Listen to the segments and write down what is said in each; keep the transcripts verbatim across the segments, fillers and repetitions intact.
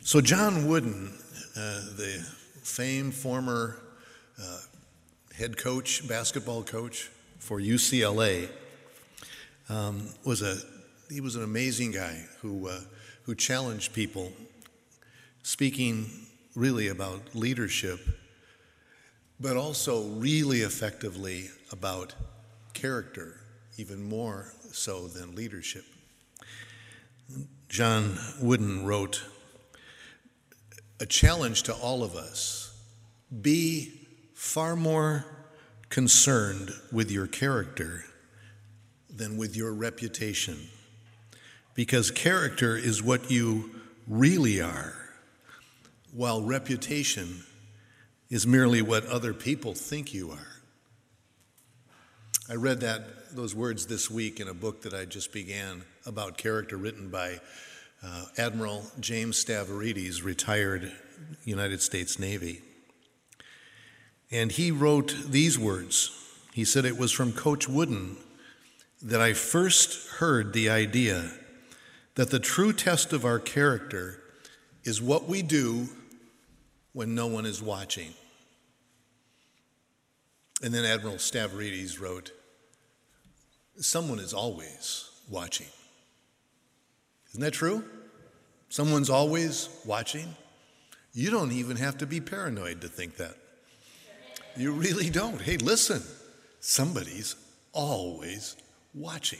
So John Wooden, uh, the famed former uh, head coach, basketball coach for U C L A, um, was a he was an amazing guy who uh, who challenged people, speaking really about leadership, but also really effectively about character, even more so than leadership. John Wooden wrote, "A challenge to all of us: be far more concerned with your character than with your reputation, because character is what you really are, while reputation is merely what other people think you are." I read that those words this week in a book that I just began about character, written by uh, Admiral James Stavridis, retired United States Navy. And he wrote these words. He said, "It was from Coach Wooden that I first heard the idea that the true test of our character is what we do when no one is watching." And then Admiral Stavridis wrote, "Someone is always watching." Isn't that true? Someone's always watching. You don't even have to be paranoid to think that. You really don't. Hey, listen, somebody's always watching.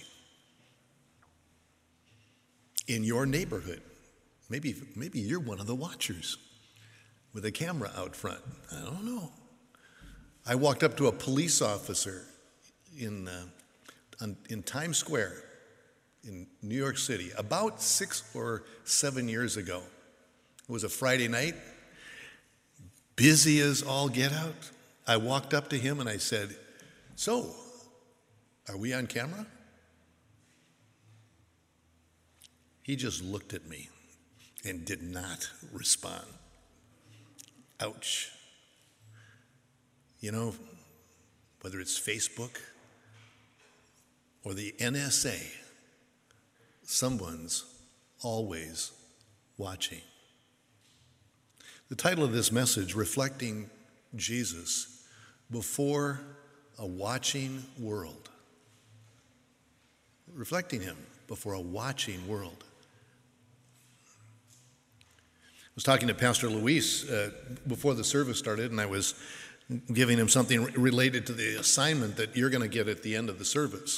In your neighborhood, maybe, maybe you're one of the watchers with a camera out front. I don't know. I walked up to a police officer in, uh, on, in Times Square in New York City about six or seven years ago. It was a Friday night, busy as all get out. I walked up to him and I said, "So, are we on camera?" He just looked at me and did not respond. Ouch. You know, whether it's Facebook or the N S A, someone's always watching. The title of this message, Reflecting Jesus Before a Watching World. Reflecting him before a watching world. I was talking to Pastor Luis uh, before the service started, and I was giving him something related to the assignment that you're going to get at the end of the service.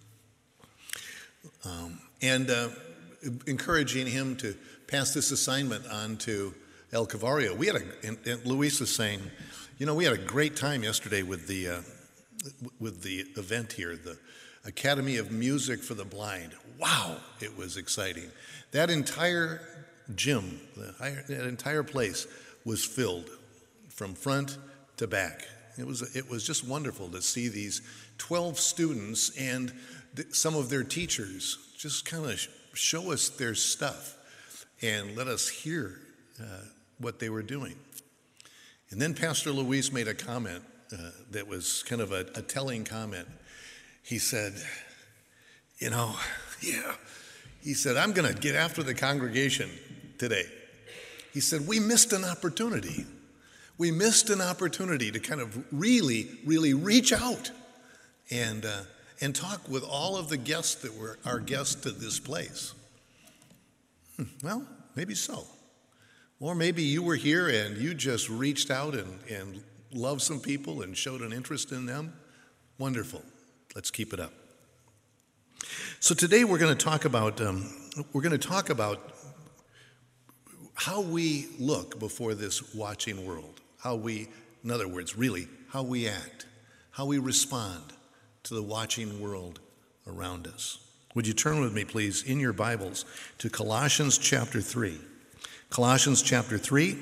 Um, and uh, encouraging him to pass this assignment on to El Calvario. We had a, and, and Luis was saying, you know, we had a great time yesterday with the uh, with the event here, the Academy of Music for the Blind. Wow, it was exciting. That entire gym, the, that entire place was filled from front to back. It was it was just wonderful to see these twelve students and some of their teachers just kind of show us their stuff and let us hear uh, what they were doing. And then Pastor Luis made a comment uh, that was kind of a, a telling comment. He said, you know, yeah, he said, "I'm going to get after the congregation today." He said, "We missed an opportunity. We missed an opportunity to kind of really, really reach out and uh, and talk with all of the guests that were our guests to this place." Hmm, well, maybe so. Or maybe you were here and you just reached out and, and loved some people and showed an interest in them. Wonderful. Let's keep it up. So today we're going to talk about um, we're going to talk about how we look before this watching world. How we, in other words, really, how we act, how we respond to the watching world around us. Would you turn with me, please, in your Bibles to Colossians chapter three. Colossians chapter three.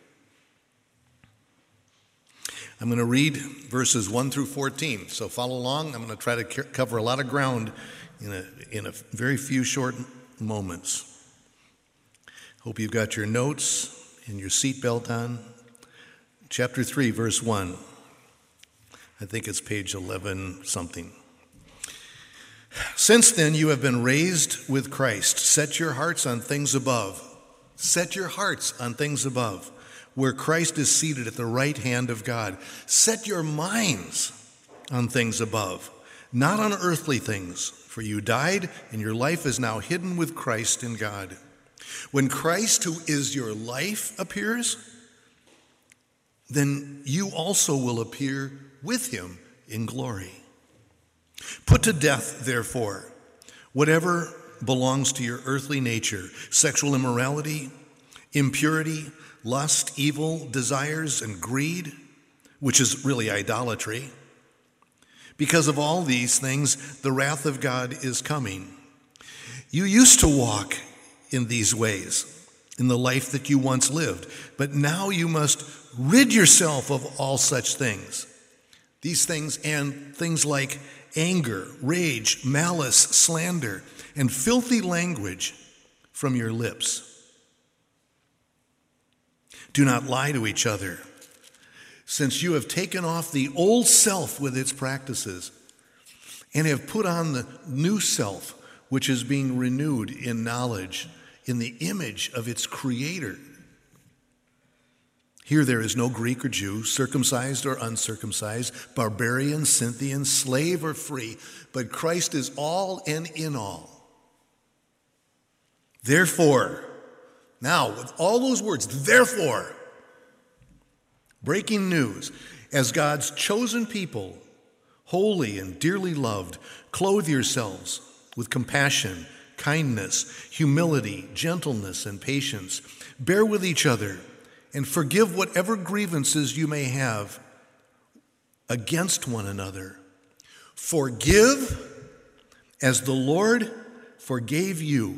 I'm going to read verses one through fourteen, so follow along. I'm going to try to cover a lot of ground in a, in a very few short moments. Hope you've got your notes and your seatbelt on. Chapter three, verse one. I think it's page eleven something. "Since then you have been raised with Christ. Set your hearts on things above, Set your hearts on things above, where Christ is seated at the right hand of God. Set your minds on things above, not on earthly things, for you died, and your life is now hidden with Christ in God. When Christ, who is your life, appears, then you also will appear with him in glory. Put to death, therefore, whatever belongs to your earthly nature: sexual immorality, impurity, lust, evil desires, and greed, which is really idolatry. Because of all these things, the wrath of God is coming. You used to walk in these ways in the life that you once lived, but now you must rid yourself of all such things. These things and things like anger, rage, malice, slander, and filthy language from your lips. Do not lie to each other, since you have taken off the old self with its practices and have put on the new self, which is being renewed in knowledge in the image of its creator. Here there is no Greek or Jew, circumcised or uncircumcised, barbarian, Scythian, slave or free, but Christ is all and in all. Therefore, now with all those words, therefore, breaking news, as God's chosen people, holy and dearly loved, clothe yourselves with compassion, kindness, humility, gentleness, and patience. Bear with each other and forgive whatever grievances you may have against one another. Forgive as the Lord forgave you.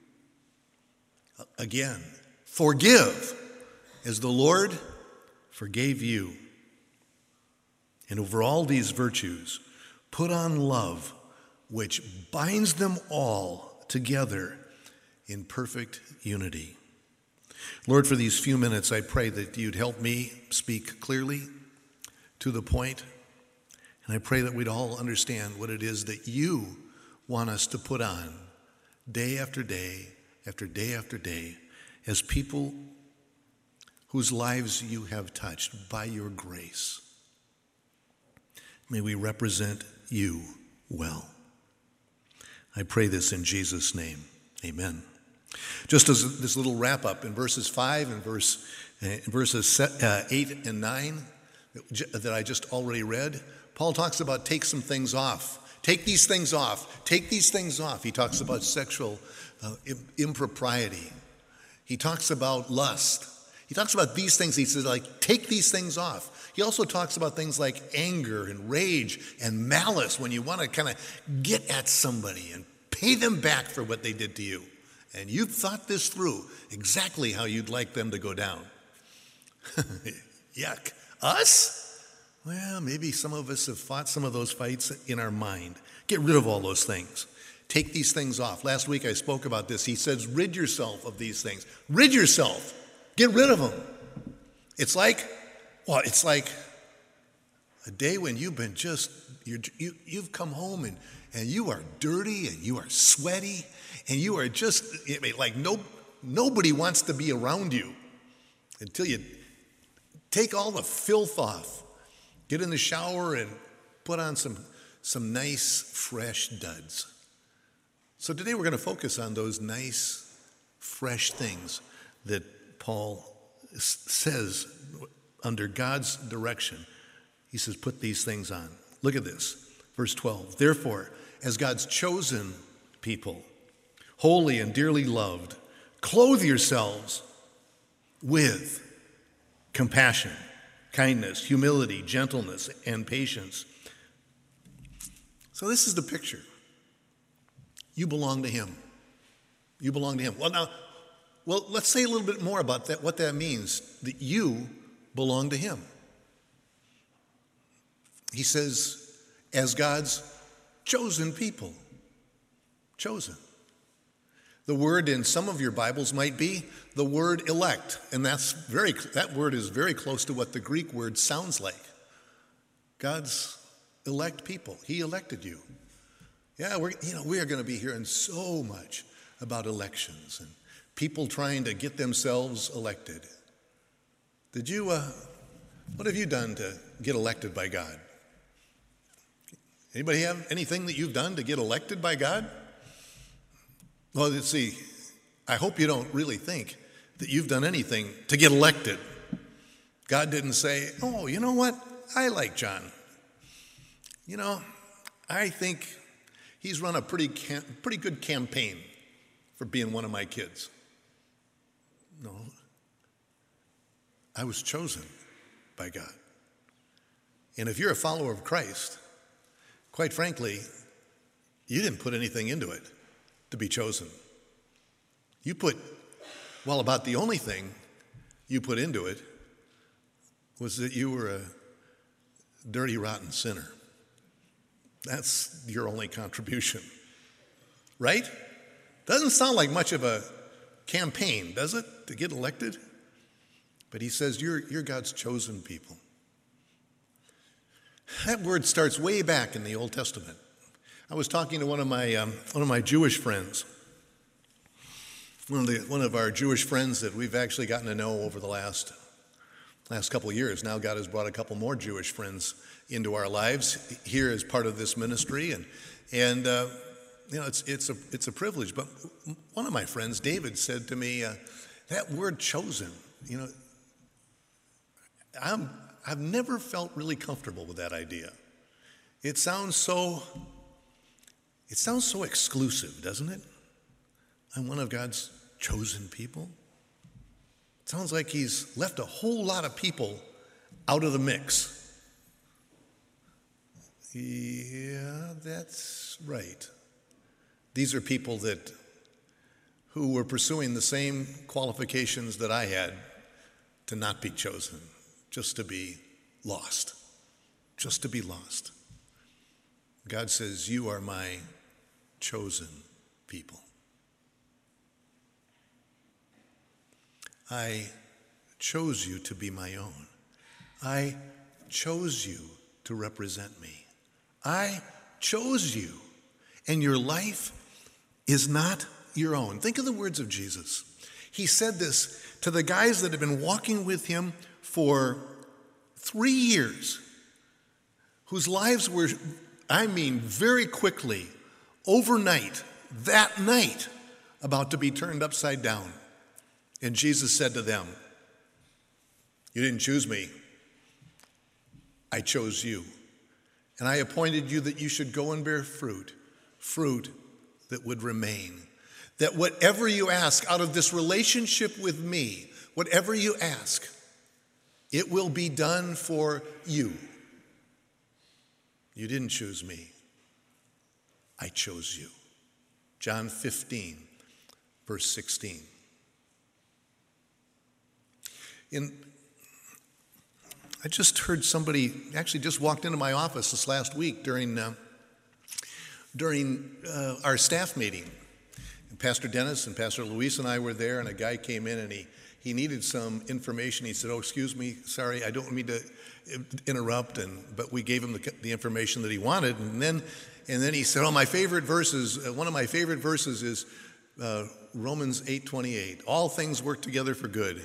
Again, forgive as the Lord forgave you. And over all these virtues, put on love, which binds them all together in perfect unity. Lord, for these few minutes, I pray that you'd help me speak clearly, to the point, and I pray that we'd all understand what it is that you want us to put on day after day, after day after day, as people whose lives you have touched by your grace. May we represent you well. I pray this in Jesus' name. Amen. Just as this little wrap up in verses five and verse in verses uh, eight and nine that I just already read, Paul talks about take some things off. Take these things off. Take these things off. He talks about sexual uh, impropriety. He talks about lust. He talks about these things. He says, like, take these things off. He also talks about things like anger and rage and malice, when you want to kind of get at somebody and pay them back for what they did to you. And you've thought this through, exactly how you'd like them to go down. Yuck. Us? Well, maybe some of us have fought some of those fights in our mind. Get rid of all those things. Take these things off. Last week I spoke about this. He says, rid yourself of these things. Rid yourself. Get rid of them. It's like, well, it's like a day when you've been just, you're, you, you've come home and, and you are dirty and you are sweaty and you are just, I mean, like no, nobody wants to be around you until you take all the filth off, get in the shower and put on some, some nice, fresh duds. So today we're going to focus on those nice, fresh things that Paul says under God's direction. He says, put these things on. Look at this, verse twelve. Therefore, as God's chosen people, holy and dearly loved, clothe yourselves with compassion, kindness, humility, gentleness, and patience. So this is the picture. You belong to him. You belong to him. Well, now, well, let's say a little bit more about that, what that means, that you belong to him. He says, as God's chosen people. Chosen. The word in some of your Bibles might be the word elect, and that's very that word is very close to what the Greek word sounds like. God's elect people. He elected you. Yeah, we're you know we are going to be hearing so much about elections and people trying to get themselves elected. Did you, uh, what have you done to get elected by God? Anybody have anything that you've done to get elected by God? Well, let's see, I hope you don't really think that you've done anything to get elected. God didn't say, oh, you know what? I like John. You know, I think he's run a pretty cam- pretty good campaign for being one of my kids. No. I was chosen by God. And if you're a follower of Christ, quite frankly, you didn't put anything into it to be chosen. You put, well, about the only thing you put into it was that you were a dirty, rotten sinner. That's your only contribution, right? Doesn't sound like much of a campaign, does it, to get elected? But he says, you're, you're God's chosen people. That word starts way back in the Old Testament. I was talking to one of my, um, one of my Jewish friends, one of, the, one of our Jewish friends that we've actually gotten to know over the last, last couple of years. Now God has brought a couple more Jewish friends into our lives here as part of this ministry. And, and uh, you know, it's, it's, a, it's a privilege. But one of my friends, David, said to me, uh, that word chosen, you know, I'm, I've never felt really comfortable with that idea. It sounds so, it sounds so exclusive, doesn't it? I'm one of God's chosen people. It sounds like he's left a whole lot of people out of the mix. Yeah, that's right. These are people that who were pursuing the same qualifications that I had to not be chosen, just to be lost, just to be lost. God says, you are my chosen people. I chose you to be my own. I chose you to represent me. I chose you, and your life is not your own. Think of the words of Jesus. He said this to the guys that had been walking with him for three years, whose lives were, I mean, very quickly, overnight, that night, about to be turned upside down. And Jesus said to them, you didn't choose me. I chose you. And I appointed you that you should go and bear fruit, fruit that would remain. That whatever you ask out of this relationship with me, whatever you ask, it will be done for you. You didn't choose me. I chose you. John fifteen, verse sixteen. In I just heard somebody actually just walked into my office this last week during uh, during uh, our staff meeting. And Pastor Dennis and Pastor Luis and I were there, and a guy came in and he he needed some information. He said, "Oh, excuse me, sorry, I don't mean to interrupt." And but we gave him the, the information that he wanted, and then and then he said, "Oh, my favorite verses. Uh, one of my favorite verses is uh, Romans eight twenty-eight. All things work together for good."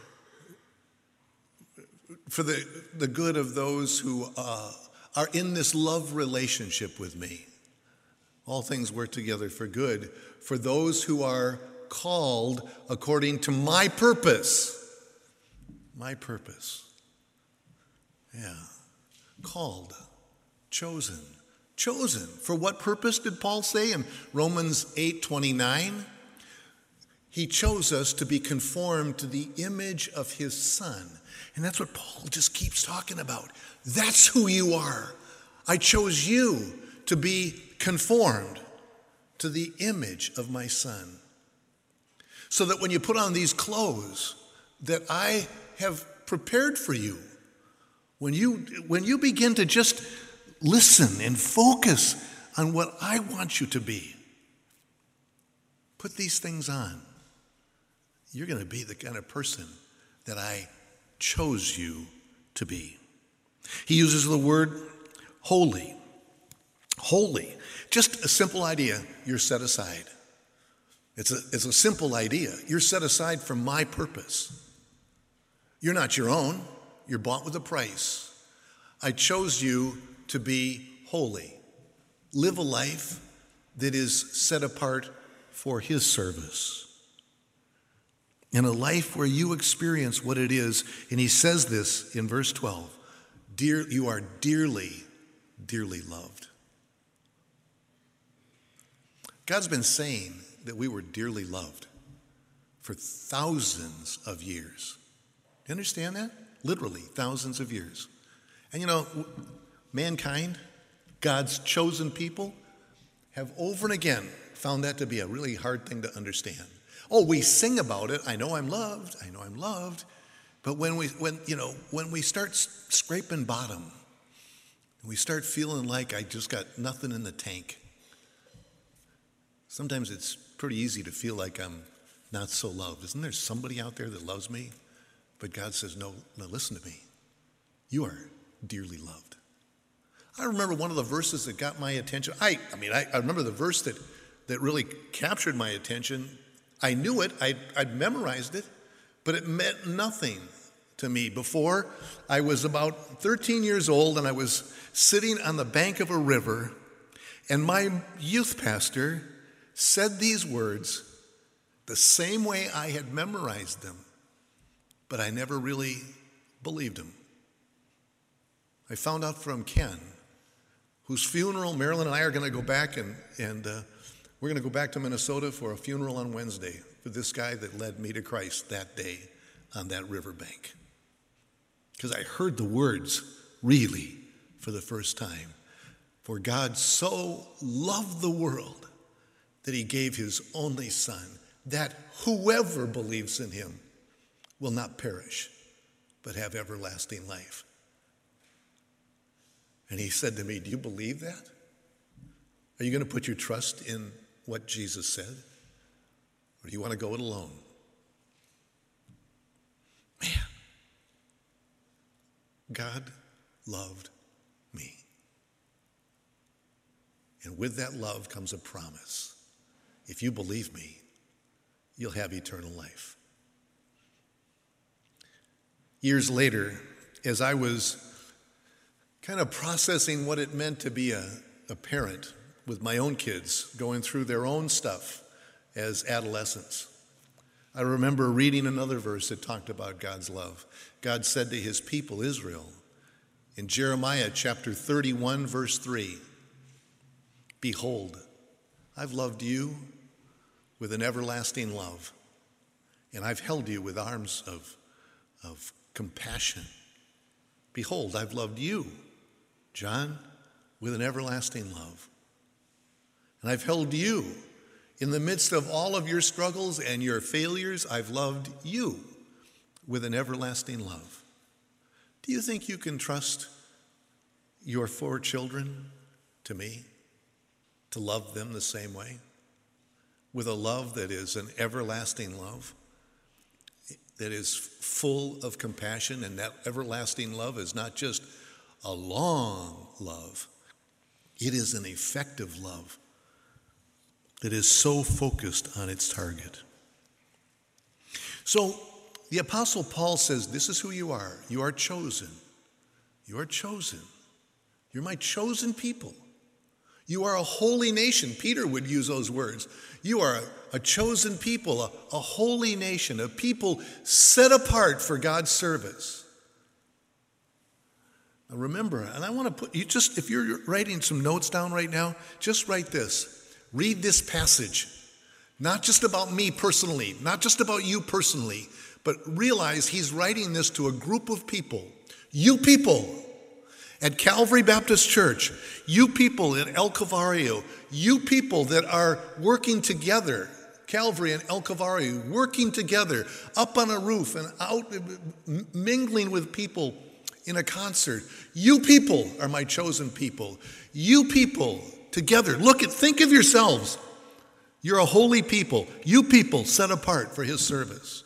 For the, the good of those who uh, are in this love relationship with me. All things work together for good for those who are called according to my purpose. My purpose. Yeah. Called. Chosen. Chosen. For what purpose did Paul say in Romans eight twenty-nine? He chose us to be conformed to the image of his Son. And that's what Paul just keeps talking about. That's who you are. I chose you to be conformed to the image of my Son. So that when you put on these clothes that I have prepared for you, when you, when you begin to just listen and focus on what I want you to be, put these things on, you're going to be the kind of person that I chose you to be. He uses the word holy. Holy. Just a simple idea. You're set aside. It's a, it's a simple idea. You're set aside for my purpose. You're not your own. You're bought with a price. I chose you to be holy. Live a life that is set apart for his service. In a life where you experience what it is, and he says this in verse twelve, Dear, you are dearly, dearly loved. God's been saying that we were dearly loved for thousands of years. You understand that? Literally, thousands of years. And you know, mankind, God's chosen people, have over and again found that to be a really hard thing to understand. Oh, we sing about it. I know I'm loved. I know I'm loved. But when we, when you know, when we start scraping bottom, we start feeling like I just got nothing in the tank. Sometimes it's pretty easy to feel like I'm not so loved. Isn't there somebody out there that loves me? But God says, no, no, listen to me. You are dearly loved. I remember one of the verses that got my attention. I, I mean, I, I remember the verse that, that really captured my attention. I knew it. I, I'd memorized it, but it meant nothing to me. Before, I was about thirteen years old, and I was sitting on the bank of a river, and my youth pastor said these words the same way I had memorized them, but I never really believed him. I found out from Ken, whose funeral, Marilyn and I are going to go back, and, and uh, we're going to go back to Minnesota for a funeral on Wednesday for this guy that led me to Christ that day on that riverbank. Because I heard the words, really, for the first time. For God so loved the world that he gave his only Son, that whoever believes in him will not perish, but have everlasting life. And he said to me, do you believe that? Are you going to put your trust in what Jesus said? Or do you want to go it alone? Man, God loved me. And with that love comes a promise. If you believe me, you'll have eternal life. Years later, as I was kind of processing what it meant to be a, a parent with my own kids going through their own stuff as adolescents, I remember reading another verse that talked about God's love. God said to his people, Israel, in Jeremiah chapter thirty-one, verse three, behold, I've loved you with an everlasting love, and I've held you with arms of, of compassion. Behold, I've loved you, John, with an everlasting love. And I've held you in the midst of all of your struggles and your failures. I've loved you with an everlasting love. Do you think you can trust your four children to me, to love them the same way? With a love that is an everlasting love, that is full of compassion, and that everlasting love is not just a long love, it is an effective love that is so focused on its target. So the Apostle Paul says, this is who you are. You are chosen. You are chosen. You're my chosen people. You are a holy nation. Peter would use those words. You are a, a chosen people, a, a holy nation, a people set apart for God's service. Now remember, and I want to put you just, if you're writing some notes down right now, just write this. Read this passage, not just about me personally, not just about you personally, but realize he's writing this to a group of people. You people at Calvary Baptist Church, you people at El Calvario, you people that are working together, Calvary and El Calvario, working together up on a roof and out mingling with people in a concert. You people are my chosen people. You people together, look at, think of yourselves. You're a holy people. You people set apart for his service.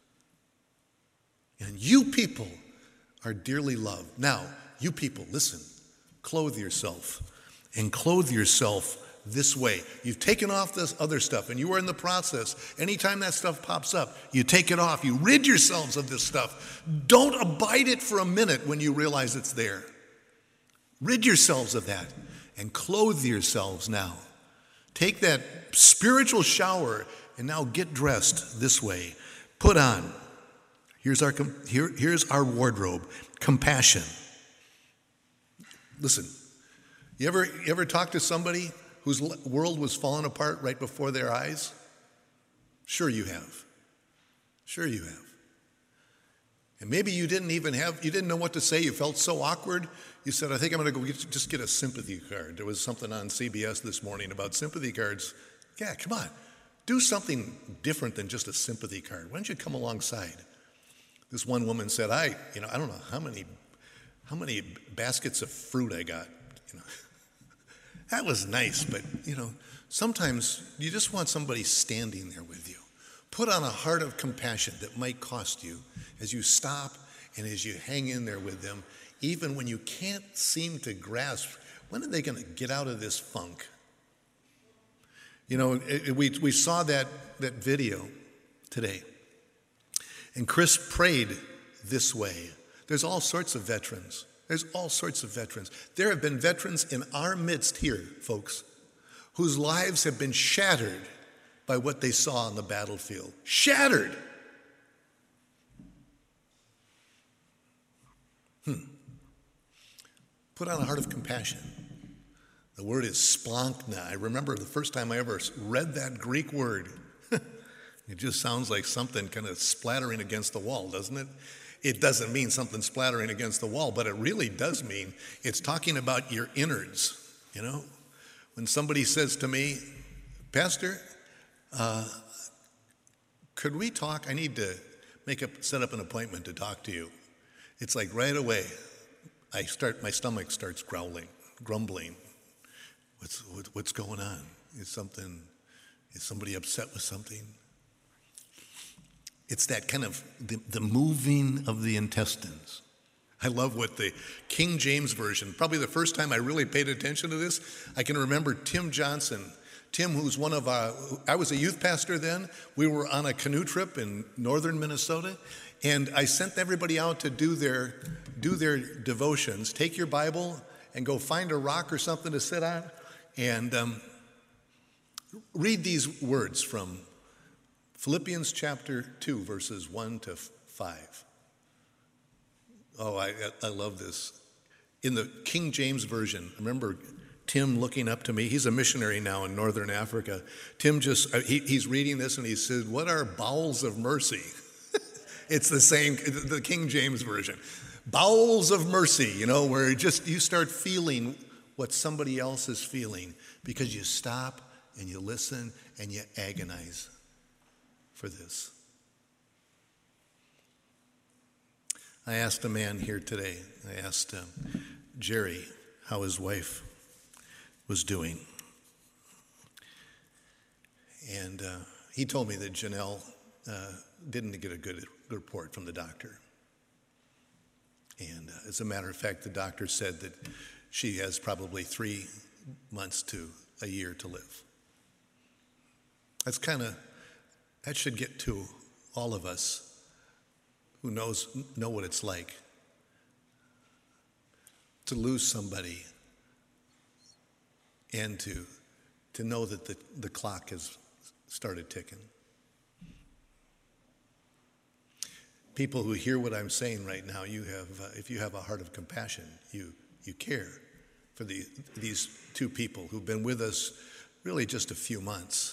And you people are dearly loved. Now, you people, listen, clothe yourself, and clothe yourself this way. You've taken off this other stuff, and you are in the process. Anytime that stuff pops up, you take it off. You rid yourselves of this stuff. Don't abide it for a minute when you realize it's there. Rid yourselves of that and clothe yourselves now. Take that spiritual shower and now get dressed this way. Put on. Here's our, here, here's our wardrobe. Compassion. Listen, you ever, you ever talk to somebody whose world was falling apart right before their eyes? Sure you have. Sure you have. And maybe you didn't even have, you didn't know what to say. You felt so awkward. You said, I think I'm going to go get, just get a sympathy card. There was something on C B S this morning about sympathy cards. Yeah, come on. Do something different than just a sympathy card. Why don't you come alongside? This one woman said, I, you know, I don't know how many, how many baskets of fruit I got. You know, that was nice, but you know, sometimes you just want somebody standing there with you. Put on a heart of compassion that might cost you as you stop and as you hang in there with them, even when you can't seem to grasp, when are they going to get out of this funk? You know, it, it, we, we saw that, that video today, and Chris prayed this way. There's all sorts of veterans. There's all sorts of veterans. There have been veterans in our midst here, folks, whose lives have been shattered by what they saw on the battlefield. Shattered. Hmm. Put on a heart of compassion. The word is splankna. I remember the first time I ever read that Greek word. It just sounds like something kind of splattering against the wall, doesn't it? It doesn't mean something splattering against the wall, but it really does mean it's talking about your innards, you know? When somebody says to me, Pastor, uh, could we talk? I need to make a, set up an appointment to talk to you. It's like right away, I start, my stomach starts growling, grumbling. What's, what, what's going on? Is something, is somebody upset with something? It's that kind of the, the moving of the intestines. I love what the King James Version, probably the first time I really paid attention to this, I can remember Tim Johnson. Tim, who's one of our, I was a youth pastor then. We were on a canoe trip in northern Minnesota, and I sent everybody out to do their, do their devotions. Take your Bible and go find a rock or something to sit on, and um, read these words from Philippians chapter two, verses one to five. Oh, I, I love this. In the King James Version, I remember Tim looking up to me. He's a missionary now in northern Africa. Tim just, he, he's reading this and he said, what are bowels of mercy? It's the same, the King James Version. Bowels of mercy, you know, where just you start feeling what somebody else is feeling because you stop and you listen and you agonize for this. I asked a man here today, I asked uh, Jerry how his wife was doing. And uh, he told me that Janelle uh, didn't get a good report from the doctor. And uh, as a matter of fact, the doctor said that she has probably three months to a year to live. That's kind of, that should get to all of us who knows know what it's like to lose somebody and to to know that the, the clock has started ticking. People who hear what I'm saying right now, you have, uh, if you have a heart of compassion, you you care for the, these two people who've been with us really just a few months.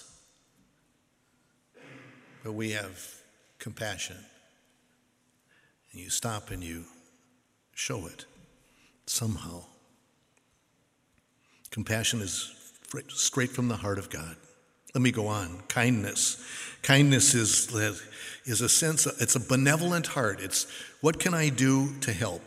But we have compassion. And you stop and you show it somehow. Compassion is straight from the heart of God. Let me go on. Kindness. Kindness is, is a sense, it's a benevolent heart. It's what can I do to help?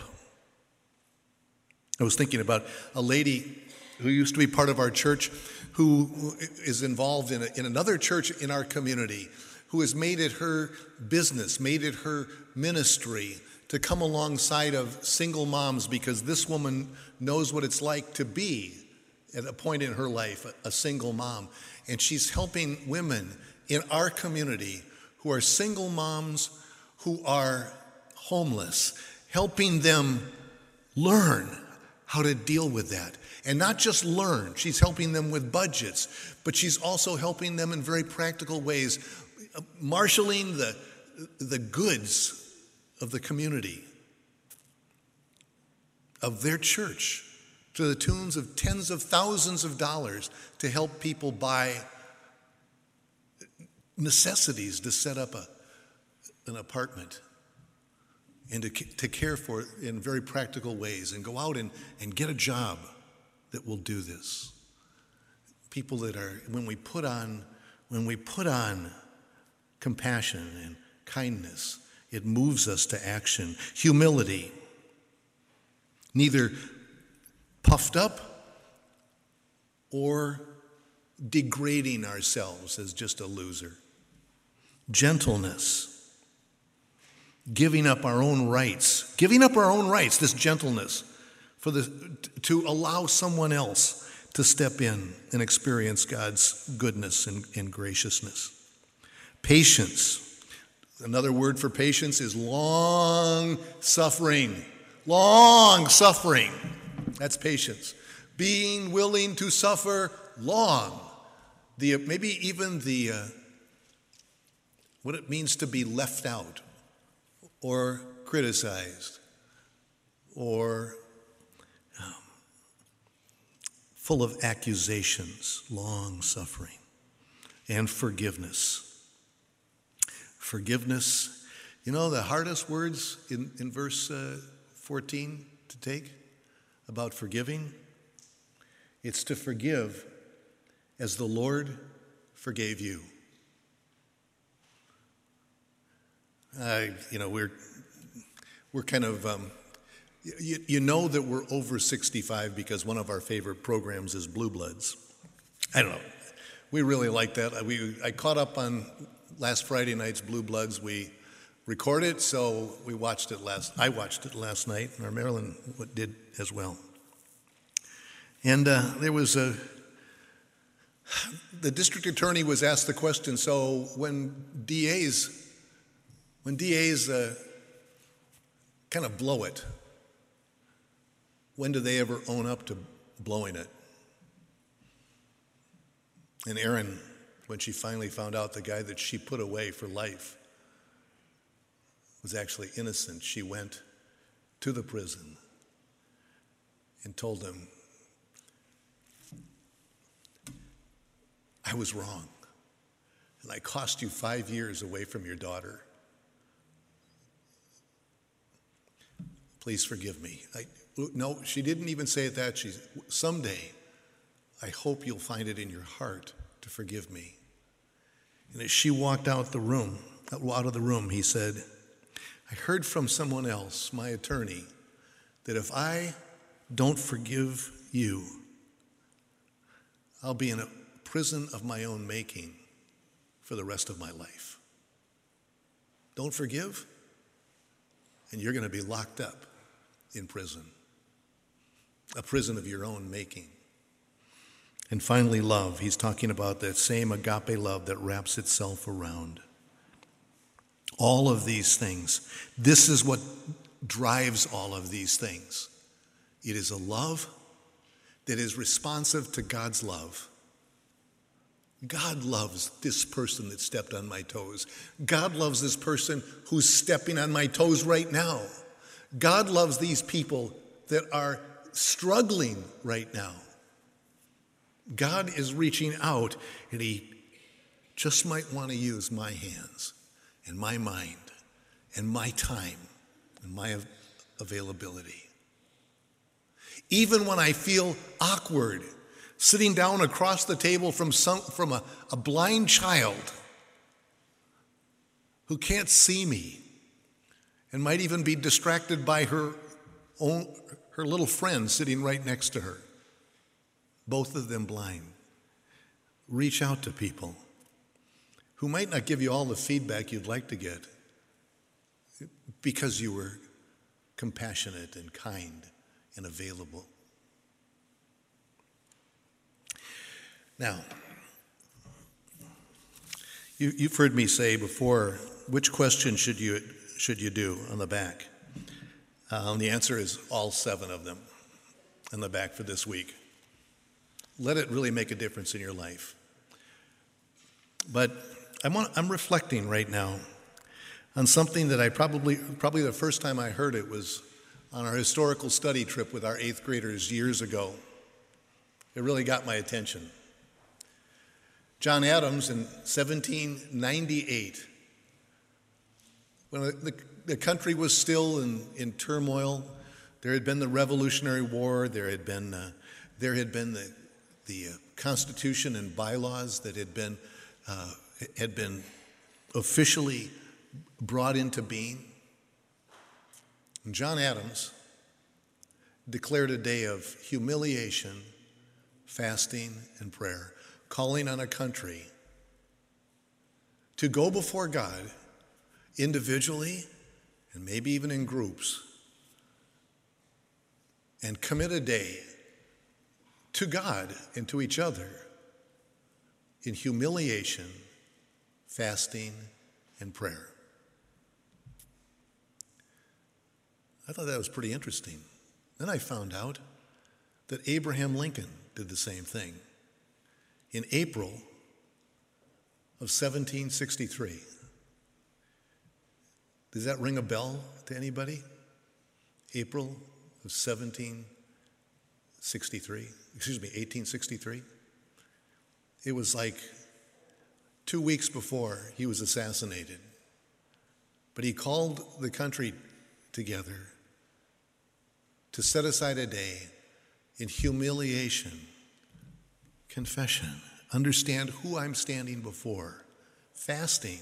I was thinking about a lady who used to be part of our church who is involved in, a, in another church in our community, who has made it her business, made it her ministry to come alongside of single moms because this woman knows what it's like to be at a point in her life, a, a single mom, and she's helping women in our community who are single moms, who are homeless, helping them learn how to deal with that. And not just learn, she's helping them with budgets, but she's also helping them in very practical ways, marshaling the, the goods of the community, of their church, to the tunes of tens of thousands of dollars to help people buy necessities to set up a, an apartment and to, to care for it in very practical ways, and go out and, and get a job that will do this. People that are, when we put on, when we put on compassion and kindness, it moves us to action. Humility, neither puffed up or degrading ourselves as just a loser. Gentleness, giving up our own rights, giving up our own rights, this gentleness, for the, to allow someone else to step in and experience God's goodness and, and graciousness. Patience. Another word for patience is long suffering. Long suffering. That's patience. Being willing to suffer long. The, maybe even the uh, what it means to be left out or criticized or um, full of accusations, long suffering, and forgiveness. Forgiveness, you know, the hardest words in, in verse uh, fourteen to take about forgiving, it's to forgive as the Lord forgave you. Uh, you know, we're we're kind of, um, you, you know that we're over sixty-five because one of our favorite programs is Blue Bloods. I don't know. We really like that. We I caught up on last Friday night's Blue Bloods. We recorded, so we watched it last. I watched it last night, and our Marilyn did as well. And uh, there was a. The district attorney was asked the question. So when D As. When D As uh, kind of blow it, when do they ever own up to blowing it? And Erin, when she finally found out the guy that she put away for life was actually innocent, she went to the prison and told him, I was wrong, and I cost you five years away from your daughter. Please forgive me. I, no, she didn't even say it that. She, someday, I hope you'll find it in your heart to forgive me. And as she walked out the room, out of the room, he said, I heard from someone else, my attorney, that if I don't forgive you, I'll be in a prison of my own making for the rest of my life. Don't forgive, and you're going to be locked up in prison, a prison of your own making. And finally, love. He's talking about that same agape love that wraps itself around all of these things. This is what drives all of these things. It is a love that is responsive to God's love. God loves this person that stepped on my toes. God loves this person who's stepping on my toes right now. God loves these people that are struggling right now. God is reaching out, and he just might want to use my hands and my mind and my time and my availability. Even when I feel awkward, sitting down across the table from some from a, a blind child who can't see me and might even be distracted by her own her little friend sitting right next to her, both of them blind. Reach out to people who might not give you all the feedback you'd like to get because you were compassionate and kind and available. Now, you, you've heard me say before, which question should you should you do on the back? Uh, and the answer is all seven of them on the back for this week. Let it really make a difference in your life. But I'm, I'm reflecting right now on something that I probably, probably the first time I heard it was on our historical study trip with our eighth graders years ago. It really got my attention. John Adams in seventeen ninety-eight, when the, the country was still in, in turmoil, there had been the Revolutionary War, there had been, uh, there had been the, the uh, Constitution and bylaws that had been, uh, had been officially brought into being. And John Adams declared a day of humiliation, fasting, and prayer, calling on a country to go before God individually and maybe even in groups and commit a day to God and to each other in humiliation, fasting, and prayer. I thought that was pretty interesting. Then I found out that Abraham Lincoln did the same thing in April of seventeen sixty-three. Does that ring a bell to anybody? April of seventeen sixty-three, excuse me, eighteen sixty-three. It was like two weeks before he was assassinated. But he called the country together to set aside a day in humiliation, confession, understand who I'm standing before, fasting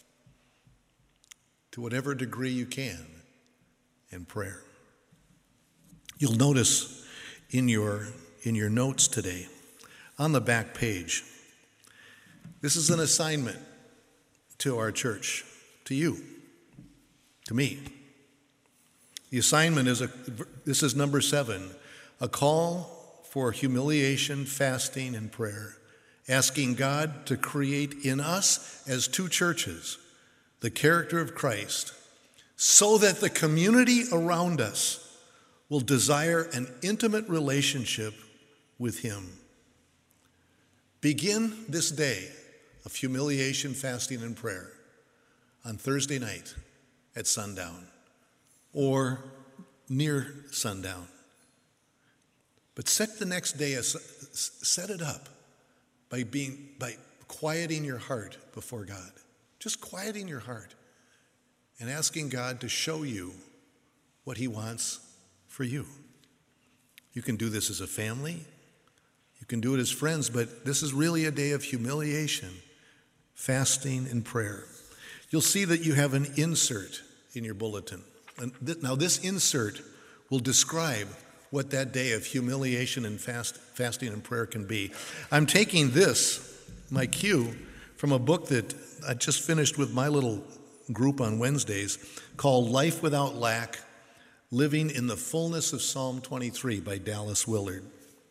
to whatever degree you can, and prayer. You'll notice in your, in your notes today, on the back page, this is an assignment to our church, to you, to me. The assignment is, a, this is number seven, a call for humiliation, fasting, and prayer, asking God to create in us as two churches the character of Christ so that the community around us will desire an intimate relationship with Him. Begin this day of humiliation, fasting, and prayer on Thursday night at sundown or near sundown. But set the next day, set it up by being, by quieting your heart before God. Just quieting your heart and asking God to show you what He wants for you. You can do this as a family. You can do it as friends, but this is really a day of humiliation, fasting, and prayer. You'll see that you have an insert in your bulletin. And th- now this insert will describe what that day of humiliation and fast, fasting and prayer can be. I'm taking this, my cue, from a book that I just finished with my little group on Wednesdays called Life Without Lack, Living in the Fullness of Psalm twenty-three by Dallas Willard.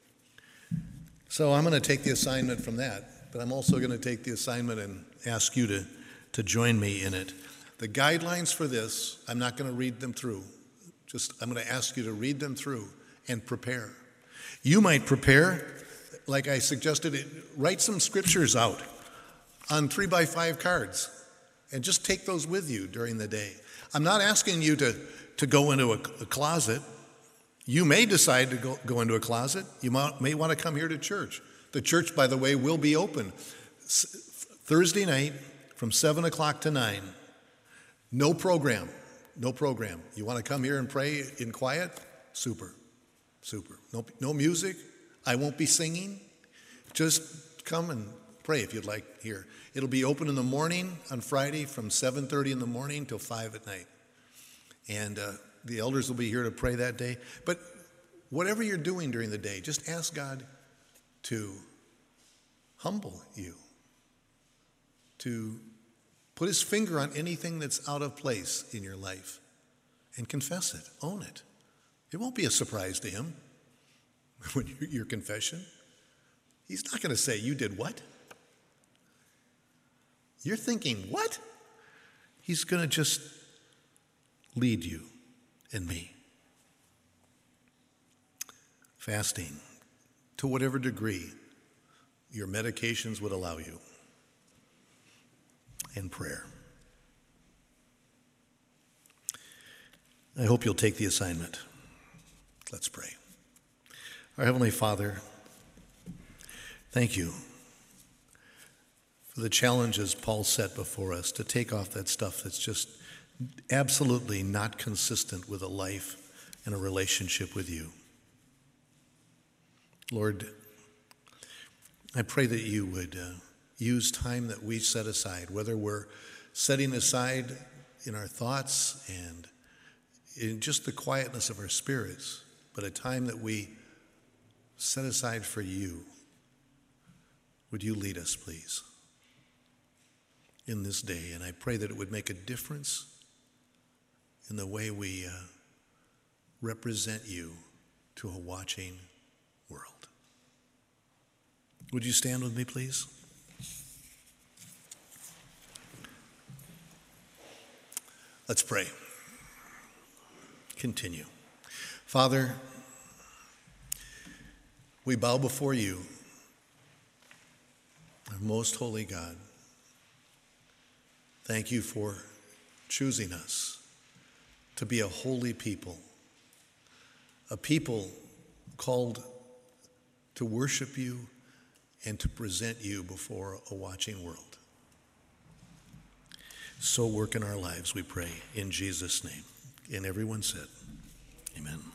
So I'm going to take the assignment from that, but I'm also going to take the assignment and ask you to, to join me in it. The guidelines for this, I'm not going to read them through. Just, I'm going to ask you to read them through and prepare. You might prepare, like I suggested, write some scriptures out on three by five cards and just take those with you during the day. I'm not asking you to, to go into a, a closet. You may decide to go, go into a closet. You might, may want to come here to church. The church, by the way, will be open S- Thursday night from seven o'clock to nine. No program, no program. You want to come here and pray in quiet? Super, super. No, no music. I won't be singing. Just come and pray if you'd like here. It'll be open in the morning on Friday from seven thirty in the morning till five at night. And uh, the elders will be here to pray that day. But whatever you're doing during the day, just ask God to humble you, to put His finger on anything that's out of place in your life and confess it, own it. It won't be a surprise to Him when you, your confession. He's not going to say, you did what? You're thinking, what? He's going to just lead you and me. Fasting, to whatever degree your medications would allow you, and prayer. I hope you'll take the assignment. Let's pray. Our Heavenly Father, thank you for the challenges Paul set before us to take off that stuff that's just absolutely not consistent with a life and a relationship with you. Lord, I pray that you would uh, use time that we set aside, whether we're setting aside in our thoughts and in just the quietness of our spirits, but a time that we set aside for you. Would you lead us, please, in this day? And I pray that it would make a difference in the way we uh, represent you to a watching world. Would you stand with me, please? Let's pray. Continue. Father, we bow before you, our most holy God. Thank you for choosing us to be a holy people, a people called to worship you and to present you before a watching world. So work in our lives, we pray, in Jesus' name. And everyone said, amen.